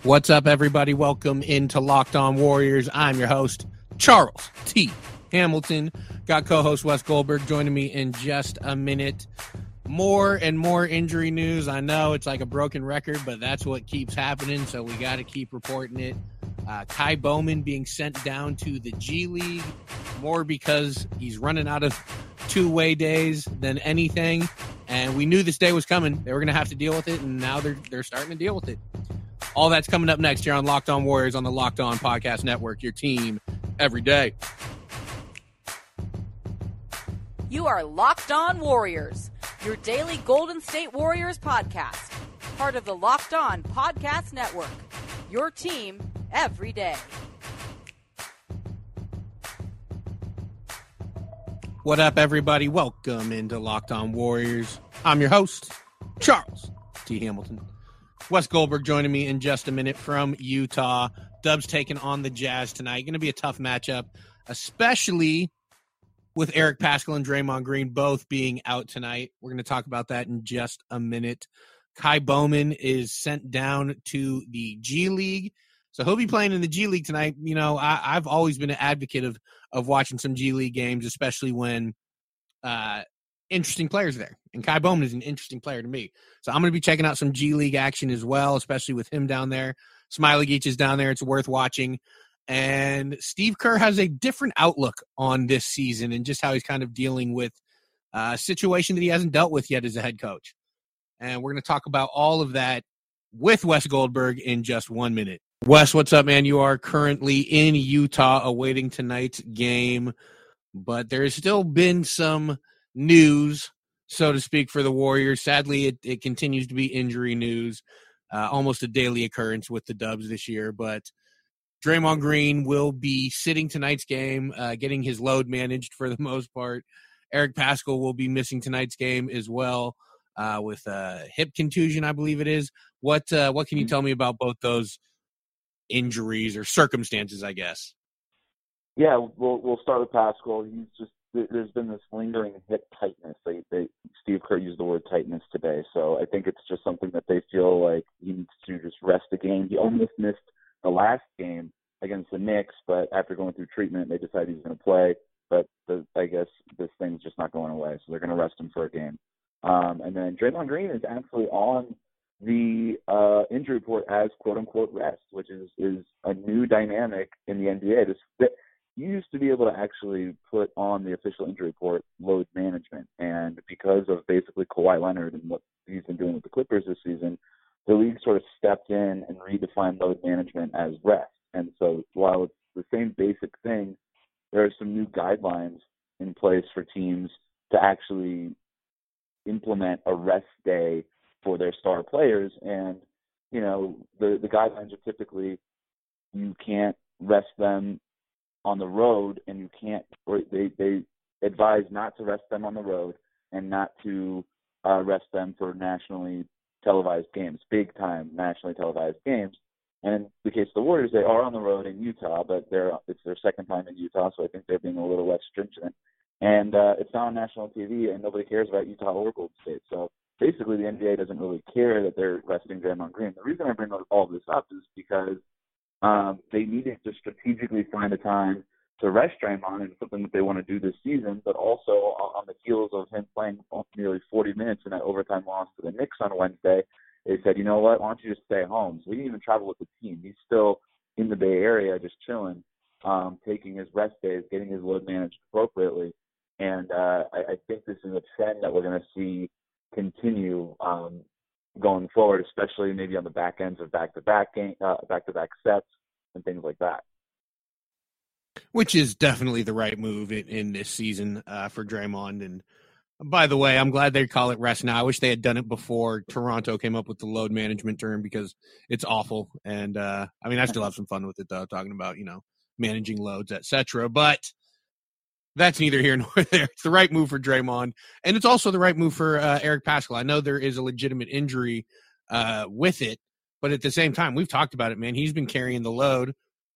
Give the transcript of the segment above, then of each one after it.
What's up, everybody? Welcome into Locked On Warriors. I'm your host, Charles T. Hamilton. Got co-host Wes Goldberg joining me in just a minute. More and more injury news. I know it's like a broken record, but that's what keeps happening, so we got to keep reporting it. Ky Bowman being sent down to the G League, more because he's running out of two-way days than anything, and we knew this day was coming. They were going to have to deal with it, and now they're starting to deal with it. All that's coming up next here on Locked On Warriors on the Locked On Podcast Network, your team every day. You are Locked On Warriors, your daily Golden State Warriors podcast. Part of the Locked On Podcast Network, your team every day. What up, everybody? Welcome into Locked On Warriors. I'm your host, Charles T. Hamilton. Wes Goldberg joining me in just a minute from Utah. Dubs taking on the Jazz tonight. Going to be a tough matchup, especially with Eric Paschall and Draymond Green both being out tonight. We're going to talk about that in just a minute. Ky Bowman is sent down to the G League, so he'll be playing in the G League tonight. You know, I've always been an advocate of watching some G League games, especially when interesting players there. And Ky Bowman is an interesting player to me. So I'm going to be checking out some G League action as well, especially with him down there. Smiley Geach is down there. It's worth watching. And Steve Kerr has a different outlook on this season and just how he's kind of dealing with a situation that he hasn't dealt with yet as a head coach. And we're going to talk about all of that with Wes Goldberg in just 1 minute. Wes, what's up, man? You are currently in Utah awaiting tonight's game, but there's still been some news, so to speak, for the Warriors. Sadly, it continues to be injury news, almost a daily occurrence with the Dubs this year. But Draymond Green will be sitting tonight's game, getting his load managed for the most part. Eric Paschall will be missing tonight's game as well with a hip contusion, I believe it is. What can you tell me about both those injuries or circumstances, I guess? Yeah, we'll start with Paschall. There's been this lingering hip tightness. Steve Kerr used the word tightness today, so I think it's just something that they feel like he needs to just rest the game. He almost missed the last game against the Knicks, but after going through treatment, they decided he's going to play. But I guess this thing's just not going away, so they're going to rest him for a game. And then Draymond Green is actually on the injury report as quote-unquote rest, which is a new dynamic in the NBA. You used to be able to actually put on the official injury report load management. And because of basically Kawhi Leonard and what he's been doing with the Clippers this season, the league sort of stepped in and redefined load management as rest. And so while it's the same basic thing, there are some new guidelines in place for teams to actually implement a rest day for their star players. And, you know, the guidelines are typically you can't rest them on the road, and you can't, or they advise not to rest them on the road and not to rest them for nationally televised games, big time nationally televised games. And in the case of the Warriors, they are on the road in Utah, but it's their second time in Utah, so I think they're being a little less stringent. And it's not on national TV, and nobody cares about Utah or Golden State. So basically, the NBA doesn't really care that they're resting Draymond Green. The reason I bring all this up is because they needed to strategically find a time to rest Draymond, and something that they want to do this season, but also on the heels of him playing nearly 40 minutes in that overtime loss to the Knicks on Wednesday, they said, you know what, why don't you just stay home? So he didn't even travel with the team. He's still in the Bay Area just chilling, taking his rest days, getting his load managed appropriately. And I think this is a trend that we're going to see continue going forward, especially maybe on the back ends of back-to-back sets and things like that. Which is definitely the right move in this season for Draymond. And by the way, I'm glad they call it rest now. I wish they had done it before Toronto came up with the load management term, because it's awful. And I still have some fun with it though, talking about, managing loads, etc. But that's neither here nor there. It's the right move for Draymond, and it's also the right move for Eric Paschall. I know there is a legitimate injury with it, but at the same time, we've talked about it, man. He's been carrying the load,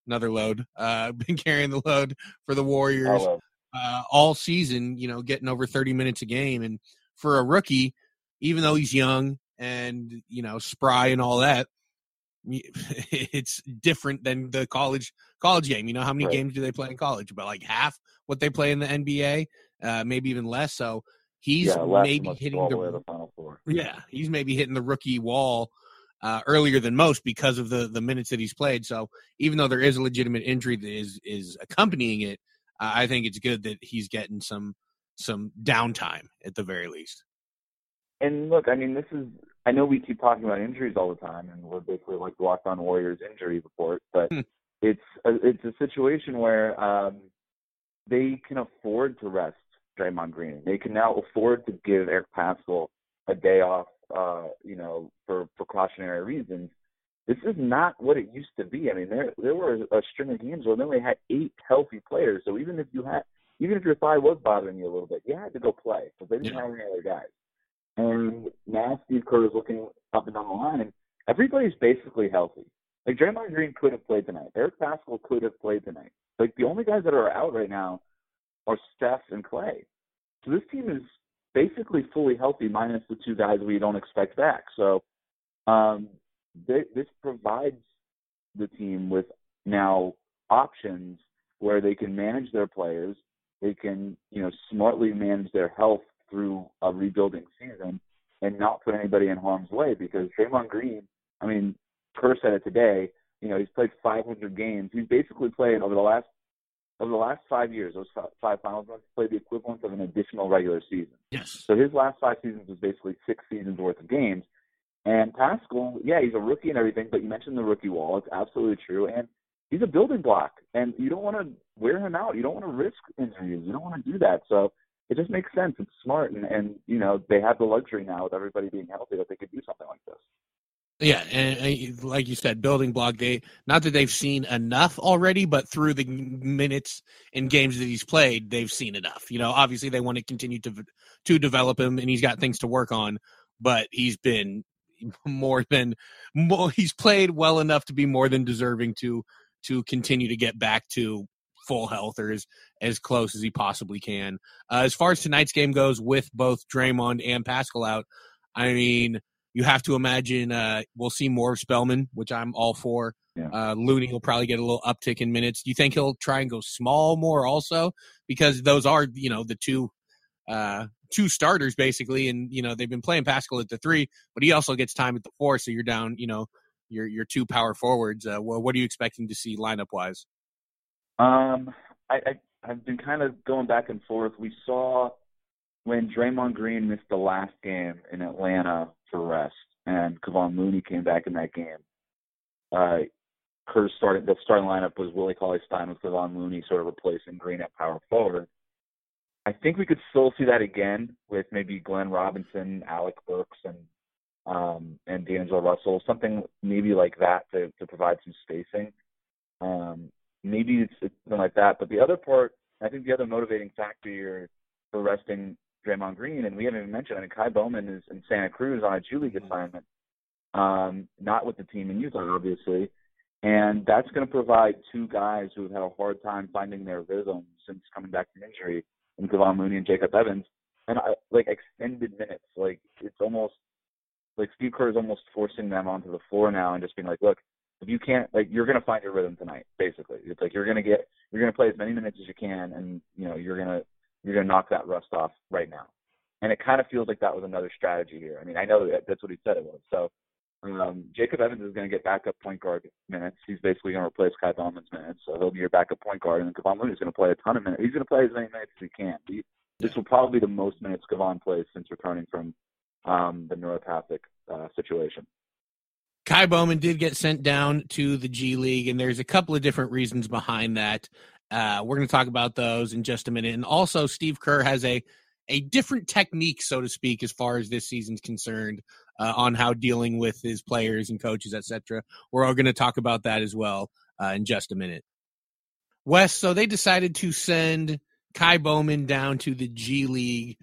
been carrying the load for the Warriors all season, getting over 30 minutes a game. And for a rookie, even though he's young and, spry and all that, it's different than the college game. You know, how many games do they play in college? About like half what they play in the NBA, maybe even less. So he's maybe hitting the Final Four. Yeah, he's maybe hitting the rookie wall earlier than most because of the minutes that he's played. So even though there is a legitimate injury that is accompanying it, I think it's good that he's getting some downtime at the very least. And look, I mean, I know we keep talking about injuries all the time, and we're basically like the Locked On Warriors injury report, but it's a situation where they can afford to rest Draymond Green. They can now afford to give Eric Paschall a day off, for precautionary reasons. This is not what it used to be. I mean, there were a string of games where they only had 8 healthy players. So even if your thigh was bothering you a little bit, you had to go play because they didn't have any other guys. And now Steve Kerr is looking up and down the line, and everybody's basically healthy. Like, Draymond Green could have played tonight. Eric Paschall could have played tonight. Like, the only guys that are out right now are Steph and Klay. So this team is basically fully healthy minus the 2 guys we don't expect back. So this provides the team with now options where they can manage their players. They can, smartly manage their health through a rebuilding season and not put anybody in harm's way, because Draymond Green, I mean, Kerr said it today, he's played 500 games. He's basically played over the last 5 years, those 5 finals runs, played the equivalent of an additional regular season. Yes. So his last 5 seasons was basically 6 seasons worth of games. And Paschall, he's a rookie and everything, but you mentioned the rookie wall. It's absolutely true. And he's a building block, and you don't want to wear him out. You don't want to risk injuries. You don't want to do that. So it just makes sense. It's smart. And they have the luxury now with everybody being healthy that they could do something like this. Yeah, and like you said, building block. Not that they've seen enough already, but through the minutes and games that he's played, they've seen enough. Obviously they want to continue to develop him, and he's got things to work on. But he's been he's played well enough to be more than deserving to continue to get back to full health, or as close as he possibly can. As far as tonight's game goes, with both Draymond and Paschall out, I mean, you have to imagine we'll see more of Spellman, which I'm all for. Yeah. Looney will probably get a little uptick in minutes. Do you think he'll try and go small more also? Because those are, the two starters basically, and they've been playing Paschall at the 3, but he also gets time at the 4, so you're down, your 2 power forwards. What are you expecting to see lineup wise? I've been kind of going back and forth. We saw when Draymond Green missed the last game in Atlanta for rest, and Kevon Looney came back in that game. The starting lineup was Willie Cauley-Stein with Kevon Looney sort of replacing Green at power forward. I think we could still see that again with maybe Glenn Robinson, Alec Burks, and D'Angelo Russell, something maybe like that to provide some spacing. Maybe it's something like that. But the other part, I think the other motivating factor here for resting Draymond Green, and we haven't even mentioned, Kai Bowman is in Santa Cruz on a G League assignment, not with the team in Utah, obviously. And that's going to provide 2 guys who have had a hard time finding their rhythm since coming back from injury, in Kevon Looney and Jacob Evans, and extended minutes. Like, it's almost like Steve Kerr is almost forcing them onto the floor now and just being like, look, if you can't, you're going to find your rhythm tonight. Basically, it's like you're going to play as many minutes as you can, and you're going to knock that rust off right now. And it kind of feels like that was another strategy here. I mean, I know that's what he said it was. So Jacob Evans is going to get backup point guard minutes. He's basically going to replace Kai Bowman's minutes, so he'll be your backup point guard. And then Kevon Looney is going to play a ton of minutes. He's going to play as many minutes as he can. This will probably be the most minutes Kevon plays since returning from the neuropathic situation. Kai Bowman did get sent down to the G League, and there's a couple of different reasons behind that. We're going to talk about those in just a minute. And also, Steve Kerr has a different technique, so to speak, as far as this season's concerned, on how dealing with his players and coaches, etc. We're all going to talk about that as well in just a minute. Wes, so they decided to send Kai Bowman down to the G League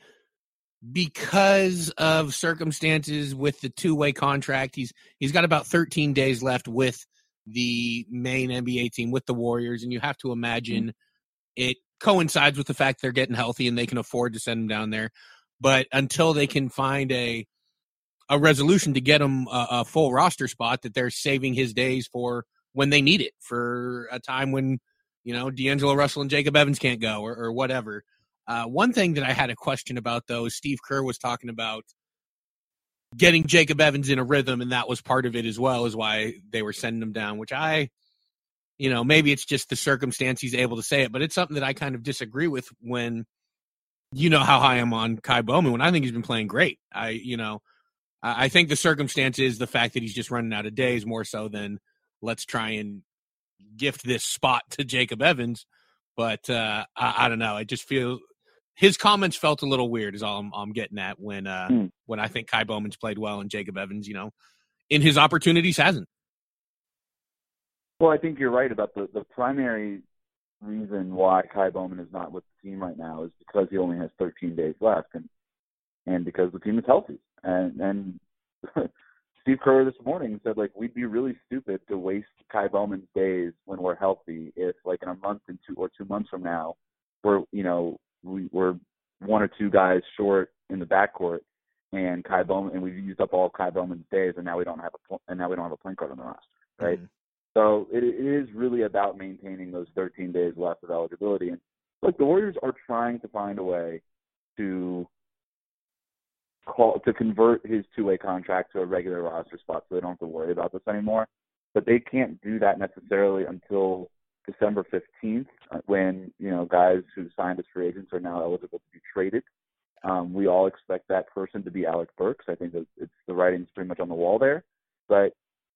because of circumstances with the 2-way contract. He's got about 13 days left with the main NBA team, with the Warriors, and you have to imagine it coincides with the fact they're getting healthy and they can afford to send him down there. But until they can find a a resolution to get him a full roster spot, that they're saving his days for when they need it, for a time when, D'Angelo Russell and Jacob Evans can't go or whatever. One thing that I had a question about, though, is Steve Kerr was talking about getting Jacob Evans in a rhythm, and that was part of it as well, is why they were sending him down, which maybe it's just the circumstance he's able to say it, but it's something that I kind of disagree with when, how high I'm on Ky Bowman, when I think he's been playing great. I think the circumstance is the fact that he's just running out of days more so than let's try and gift this spot to Jacob Evans. But I don't know. I just feel his comments felt a little weird is all I'm getting at when I think Ky Bowman's played well and Jacob Evans, in his opportunities hasn't. Well, I think you're right about the primary reason why Ky Bowman is not with the team right now is because he only has 13 days left and because the team is healthy. And Steve Kerr this morning said, we'd be really stupid to waste Ky Bowman's days when we're healthy if, in a month and 2 months from now, we're one or two guys short in the backcourt and Ky Bowman, and we've used up all Ky Bowman's days, and now we don't have a point guard on the roster, right? Mm-hmm. So it is really about maintaining those 13 days left of eligibility. And the Warriors are trying to find a way to convert his two-way contract to a regular roster spot so they don't have to worry about this anymore. But they can't do that necessarily until December 15th when, guys who signed as free agents are now eligible to be traded. We all expect that person to be Alec Burks. I think that it's the writing's pretty much on the wall there. But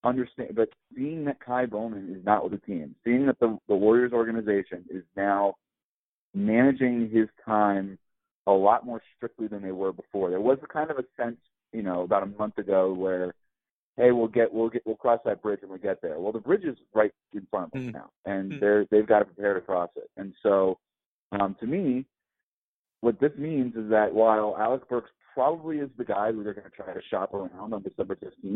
seeing that Ky Bowman is not with the team, seeing that the Warriors organization is now managing his time a lot more strictly than they were before. There was a kind of a sense, about a month ago where, hey, we'll cross that bridge when we get there. Well, the bridge is right in front of us now, and they've got to prepare to cross it. And so, to me, what this means is that while Alec Burks probably is the guy who they're going to try to shop around on December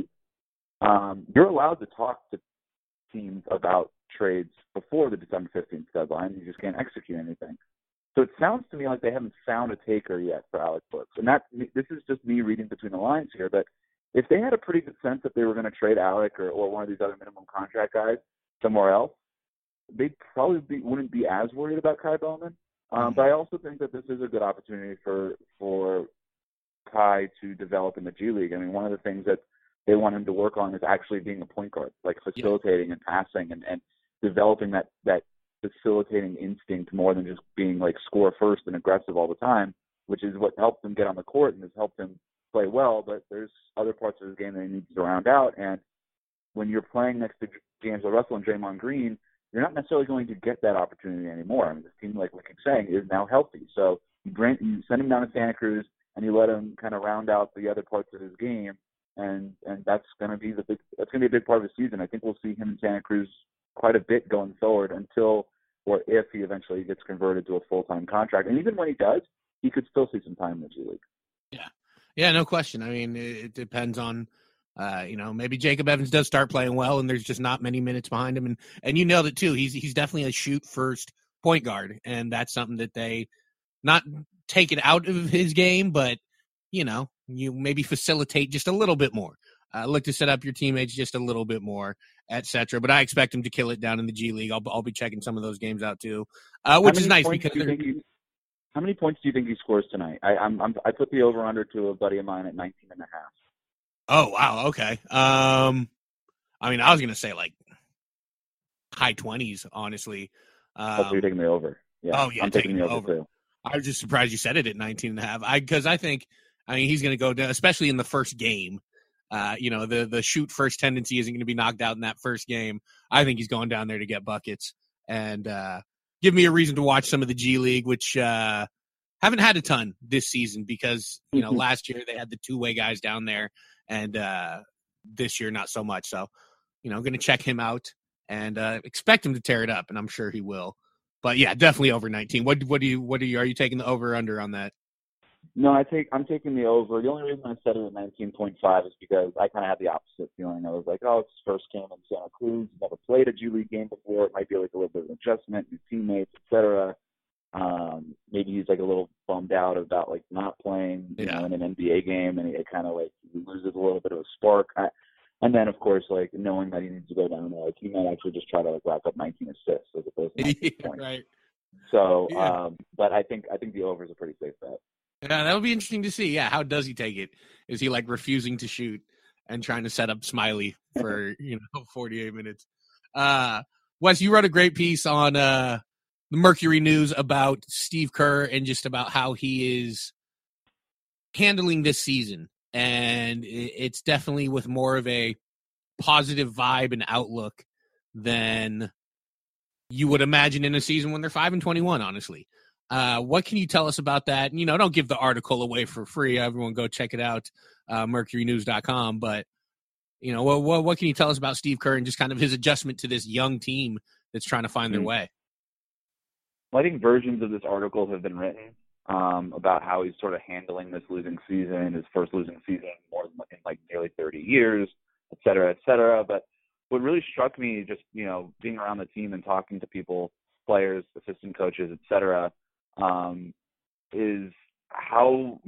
15th, you're allowed to talk to teams about trades before the December 15th deadline. You just can't execute anything. So it sounds to me like they haven't found a taker yet for Alec Burks. And this is just me reading between the lines here, but if they had a pretty good sense that they were going to trade Alec or one of these other minimum contract guys somewhere else, they probably wouldn't be as worried about Ky Bowman. But I also think that this is a good opportunity for Ky to develop in the G League. I mean, one of the things that they want him to work on is actually being a point guard, facilitating and passing and developing that facilitating instinct more than just being score first and aggressive all the time, which is what helped him get on the court and has helped him play well. But there's other parts of his game that he needs to round out. And when you're playing next to D'Angelo Russell and Draymond Green, you're not necessarily going to get that opportunity anymore. I mean, this team, like we keep saying, is now healthy. So you send him down to Santa Cruz and you let him kind of round out the other parts of his game, and that's going to be a big part of the season. I think we'll see him in Santa Cruz quite a bit going forward until or if he eventually gets converted to a full-time contract. And even when he does, he could still see some time in the G League. Yeah, no question. I mean, it depends on, maybe Jacob Evans does start playing well and there's just not many minutes behind him. And you nailed it too. He's definitely a shoot-first point guard, and that's something that they not take it out of his game, but, you maybe facilitate just a little bit more. Look to set up your teammates just a little bit more, etc. But I expect him to kill it down in the G League. I'll be checking some of those games out too, which is nice because. How many points do you think he scores tonight? I put the over under to a buddy of mine at 19.5. Oh wow, okay. I mean, I was gonna say high 20s, honestly. So you're taking the over. Yeah. Oh yeah, I'm taking the over too. I was just surprised you said it at 19.5. Because I think he's gonna go down, especially in the first game. The shoot first tendency isn't going to be knocked out in that first game. I think he's going down there to get buckets and give me a reason to watch some of the G League, which haven't had a ton this season because, last year they had the two-way guys down there and this year not so much. So, I'm going to check him out and expect him to tear it up, and I'm sure he will. But yeah, definitely over 19. Are you taking the over under on that? No, I'm taking the over. The only reason I said it at 19.5 is because I kind of had the opposite feeling. I was like, it's his first game in Santa Cruz. He's never played a G League game before. It might be a little bit of an adjustment, new teammates, etc. Maybe he's like a little bummed out about like not playing, in an NBA game, and it kind of like he loses a little bit of a spark. And then of course, like knowing that he needs to go down there, like he might actually just try to like rack up 19 assists as opposed to 19 points. Right. So, but I think the over is a pretty safe bet. Yeah, that'll be interesting to see. Yeah, how does he take it? Is he like refusing to shoot and trying to set up Smiley for 48 minutes? Wes, you wrote a great piece on the Mercury News about Steve Kerr and just about how he is handling this season, and it's definitely with more of a positive vibe and outlook than you would imagine in a season when they're 5-21. Honestly, what can you tell us about that? Don't give the article away for free. Everyone go check it out, mercurynews.com. But what can you tell us about Steve Kerr and just kind of his adjustment to this young team that's trying to find their way? Well, I think versions of this article have been written about how he's sort of handling this losing season, his first losing season in like nearly 30 years, et cetera, et cetera. But what really struck me, just being around the team and talking to people, players, assistant coaches, et cetera, is how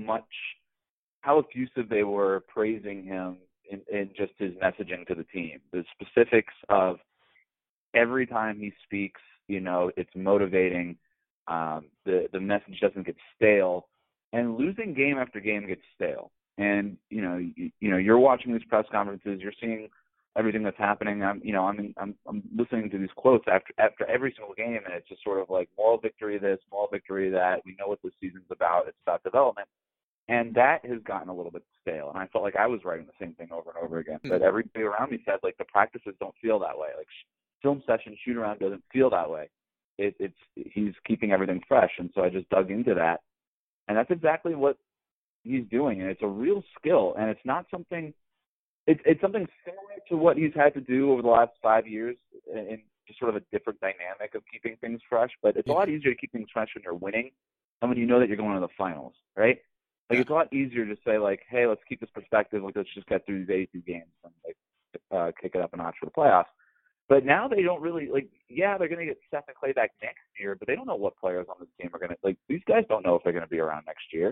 effusive they were praising him in just his messaging to the team. The specifics of every time he speaks, it's motivating. The message doesn't get stale, and losing game after game gets stale. And you're watching these press conferences, you're seeing everything that's happening. I'm listening to these quotes after every single game, and it's just sort of like moral victory this, moral victory that. We know what this season's about. It's about development, and that has gotten a little bit stale. And I felt like I was writing the same thing over and over again. But everybody around me said like the practices don't feel that way. Like film session, shoot around doesn't feel that way. He's keeping everything fresh, and so I just dug into that, and that's exactly what he's doing, and it's a real skill, and it's not something. It's something similar to what he's had to do over the last 5 years, in just sort of a different dynamic of keeping things fresh. But it's a lot easier to keep things fresh when you're winning, and when you know that you're going to the finals, right? Like it's a lot easier to say like, hey, let's keep this perspective. Like let's just get through these 82 games and like kick it up a notch for the playoffs. But now they don't really they're going to get Steph and Clay back next year, but they don't know what players on this team are going to these guys don't know if they're going to be around next year,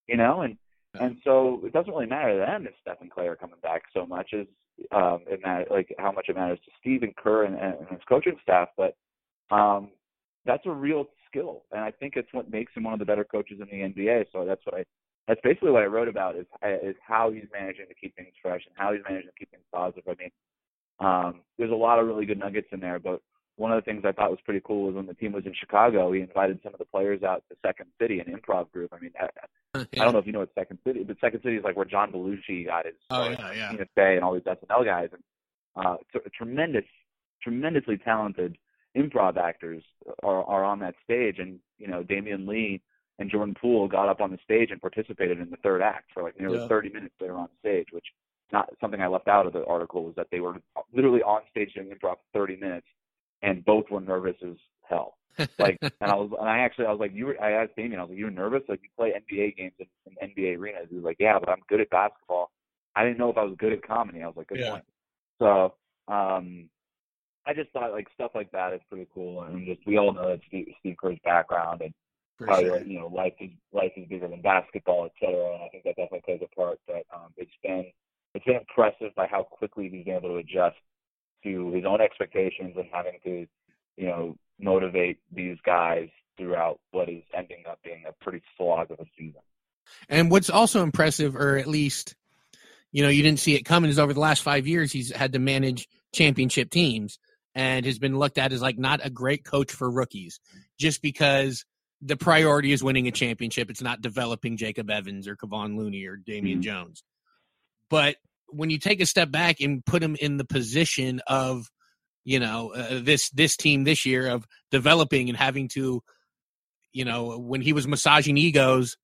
and so it doesn't really matter to them if Steph and Clay are coming back so much as how much it matters to Steve and Kerr and his coaching staff. But that's a real skill, and I think it's what makes him one of the better coaches in the NBA. So that's basically what I wrote about is how he's managing to keep things fresh and how he's managing to keep things positive. I mean, there's a lot of really good nuggets in there, but one of the things I thought was pretty cool was when the team was in Chicago, he invited some of the players out to Second City, an improv group. I mean, I don't know if you know what Second City, but Second City is like where John Belushi got his Bay and all these SNL guys, and tremendously talented improv actors are on that stage, and Damian Lee and Jordan Poole got up on the stage and participated in the third act for like nearly 30 minutes. They were on stage, which not something I left out of the article was that they were literally on stage doing improv for 30 minutes, and both were nervous as hell. I was like, I asked Damien, I was like, you were nervous? Like you play NBA games in NBA arenas. He was like, yeah, but I'm good at basketball. I didn't know if I was good at comedy. I was like, good point. So I just thought like stuff like that is pretty cool, and just we all know that Steve Kerr's background and how life is bigger than basketball, et cetera. And I think that definitely plays a part. But it's been impressive by how quickly he's been able to adjust to his own expectations and having to, motivate these guys throughout what is ending up being a pretty slog of a season. And what's also impressive, or at least, you didn't see it coming, is over the last 5 years, he's had to manage championship teams and has been looked at as like not a great coach for rookies just because the priority is winning a championship. It's not developing Jacob Evans or Kevon Looney or Damian Jones. But when you take a step back and put him in the position of, this team this year of developing and having to, when he was massaging egos,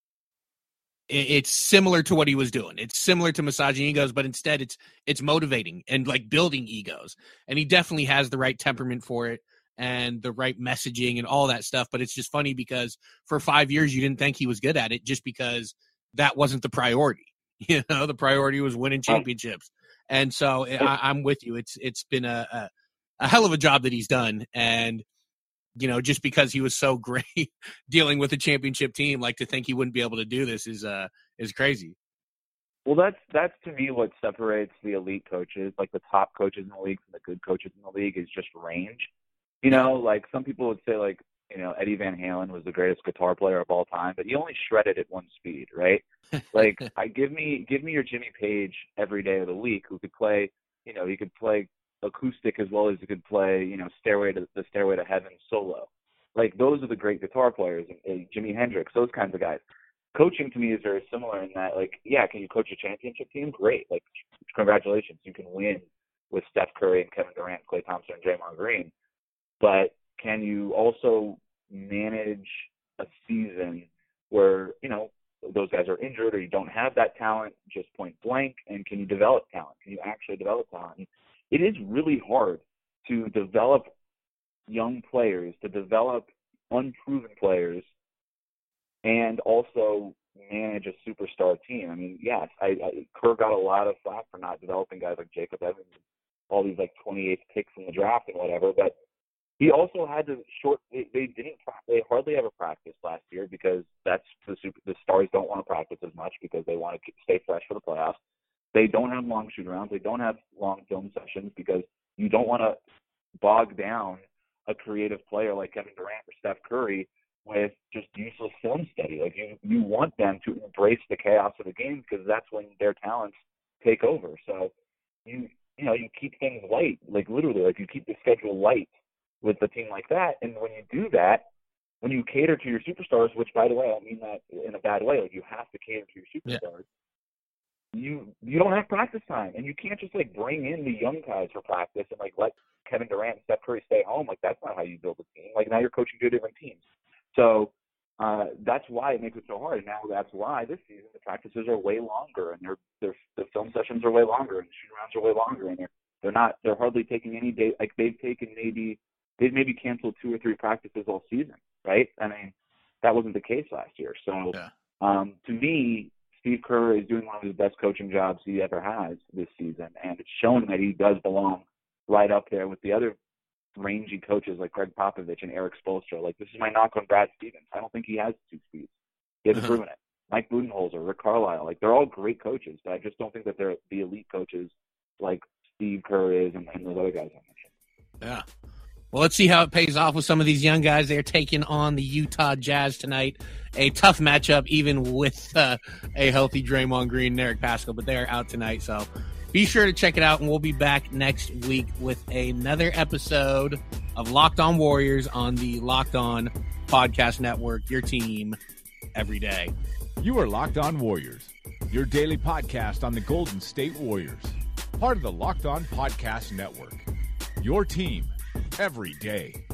it's similar to what he was doing. It's similar to massaging egos, but instead it's motivating and like building egos. And he definitely has the right temperament for it and the right messaging and all that stuff. But it's just funny because for 5 years, you didn't think he was good at it just because that wasn't the priority. The priority was winning championships. And so I'm with you. It's been a hell of a job that he's done. And just because he was so great dealing with a championship team, like to think he wouldn't be able to do this is crazy. Well, that's to me what separates the elite coaches, like the top coaches in the league from the good coaches in the league, is just range. Like some people would say, like, Eddie Van Halen was the greatest guitar player of all time, but he only shredded at one speed, right? Like, give me your Jimmy Page every day of the week, who could play, he could play acoustic as well as he could play, Stairway to Heaven solo. Like, those are the great guitar players, and Jimi Hendrix, those kinds of guys. Coaching to me is very similar in that, like, yeah, can you coach a championship team? Great. Like, congratulations. You can win with Steph Curry and Kevin Durant, Klay Thompson, and Draymond Green. But can you also manage a season where, those guys are injured or you don't have that talent, just point blank, and can you develop talent? Can you actually develop talent? And it is really hard to develop young players, to develop unproven players, and also manage a superstar team. I mean, yes, Kerr got a lot of flack for not developing guys like Jacob Evans, all these like 28th picks in the draft and whatever, but he also had to they hardly ever practiced last year because that's the stars don't want to practice as much because they want to stay fresh for the playoffs. They don't have long shoot arounds. They don't have long film sessions because you don't want to bog down a creative player like Kevin Durant or Steph Curry with just useless film study. Like, you want them to embrace the chaos of the game because that's when their talents take over. So you keep things light, like literally, like you keep the schedule light with a team like that. And when you do that, when you cater to your superstars, which, by the way, I don't mean that in a bad way, like you have to cater to your superstars, you don't have practice time, and you can't just like bring in the young guys for practice and like let Kevin Durant and Steph Curry stay home. Like, that's not how you build a team. Like, now you're coaching two different teams. So that's why it makes it so hard. And now that's why this season the practices are way longer, and the film sessions are way longer, and the shoot rounds are way longer, and they're hardly taking any day. Like, they've maybe canceled 2 or 3 practices all season, right? I mean, that wasn't the case last year. So to me, Steve Kerr is doing one of his best coaching jobs he ever has this season, and it's showing that he does belong right up there with the other rangy coaches like Greg Popovich and Eric Spoelstra. Like, this is my knock on Brad Stevens. I don't think he has 2 speeds. He hasn't proven it. Mike Budenholzer, Rick Carlisle, like, they're all great coaches, but I just don't think that they're the elite coaches like Steve Kerr is and those other guys I mentioned. Yeah. Well, let's see how it pays off with some of these young guys. They're taking on the Utah Jazz tonight. A tough matchup, even with a healthy Draymond Green and Eric Paschall, but they're out tonight. So be sure to check it out, and we'll be back next week with another episode of Locked On Warriors on the Locked On Podcast Network, your team every day. You are Locked On Warriors, your daily podcast on the Golden State Warriors, part of the Locked On Podcast Network, your team every day.